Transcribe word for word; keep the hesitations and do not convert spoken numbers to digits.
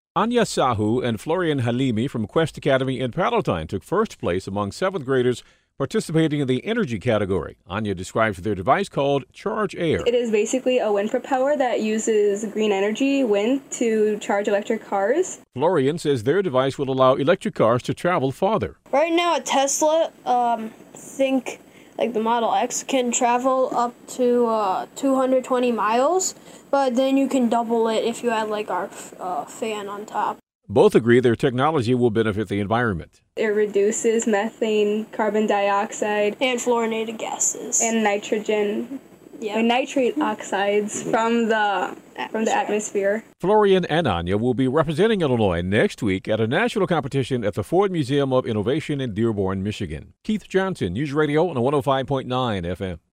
Anya Sahu and Florian Halimi from Quest Academy in Palatine took first place among seventh graders participating in the energy category. Anya describes their device called Charge Air. It is basically a wind propeller that uses green energy, wind, to charge electric cars. Florian says their device will allow electric cars to travel farther. Right now at Tesla, um, think like the Model X can travel up to uh, two hundred twenty miles, but then you can double it if you add like our uh, fan on top. Both agree their technology will benefit the environment. It reduces methane, carbon dioxide, and fluorinated gases, and nitrogen, yep. and nitrate oxides from the from the atmosphere. Florian and Anya will be representing Illinois next week at a national competition at the Ford Museum of Innovation in Dearborn, Michigan. Keith Johnson, News Radio on one oh five point nine F M.